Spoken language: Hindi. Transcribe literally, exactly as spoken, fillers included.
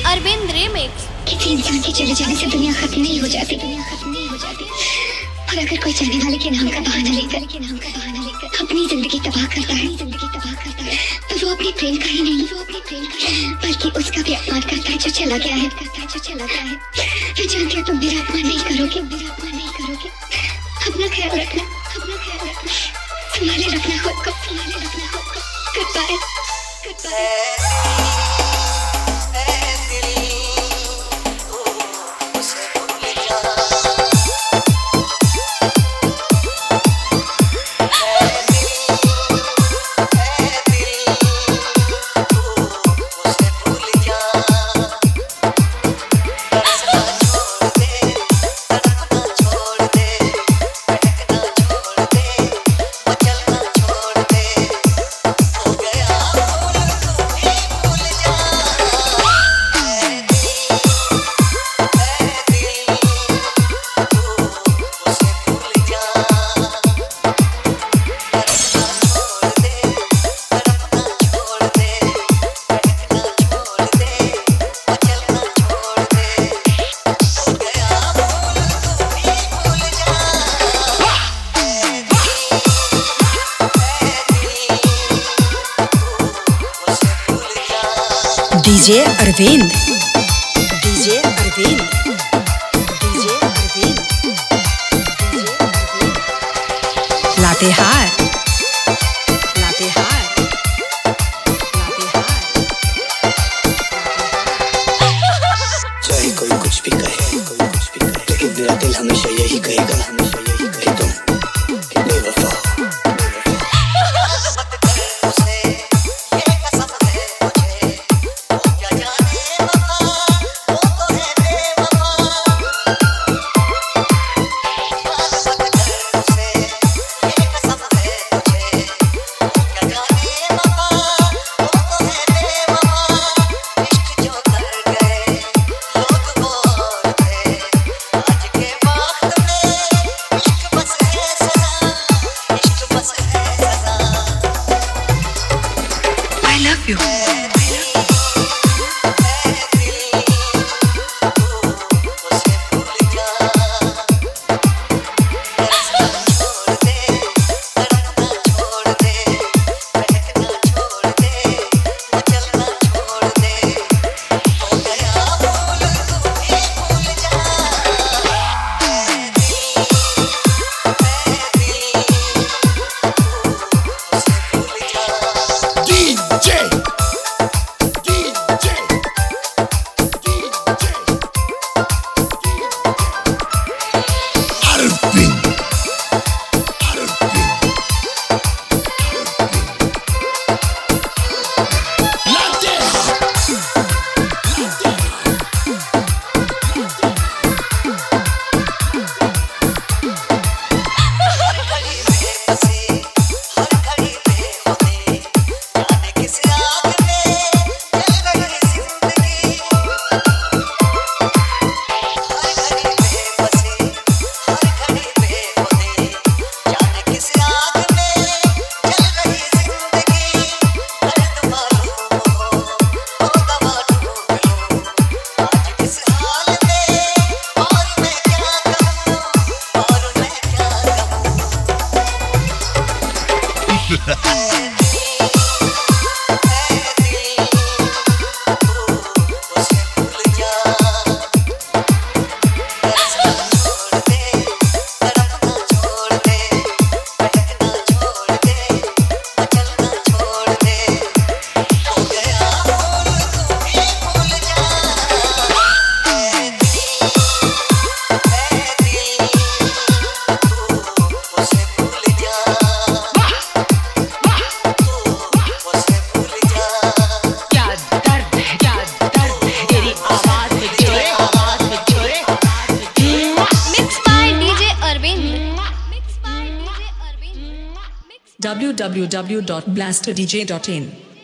अरविंद रिमिक्स। किसी इंसान के चले जाने से दुनिया खत्म नहीं हो जाती, दुनिया खत्म नहीं हो जाती। और अगर कोई जाने वाले के नाम का बहाना लेकर के नाम का बहाना लेकर अपनी जिंदगी तबाह करता है, जिंदगी तबाह करता है, तो वो अपने प्रेम का ही नहीं, वो अपने प्रेम का ही बल्कि उसका भी अपमान करता है जो चला गया है, करता है जो चला गया है। मैं जानती हूँ तुम मेरा अपमान नहीं करोगे, मेरा अपमान नहीं करोगे। अपना ख्याल रखना, अपना ख्याल रखना, संभाले रखना खुद को, संभाले रखना खुद को। Goodbye, goodbye. DJ Arvind, DJ Arvind, DJ Arvind, DJ Arvind, Latehar, Latehar, Latehar. चाहे कोई कुछ भी कहे, कोई कुछ भी कहे, लेकिन मेरा दिल हमेशा यही कहेगा, हमेशा यही कहेगा कि तुम बेवफा हो। You. w w w dot blaster d j dot in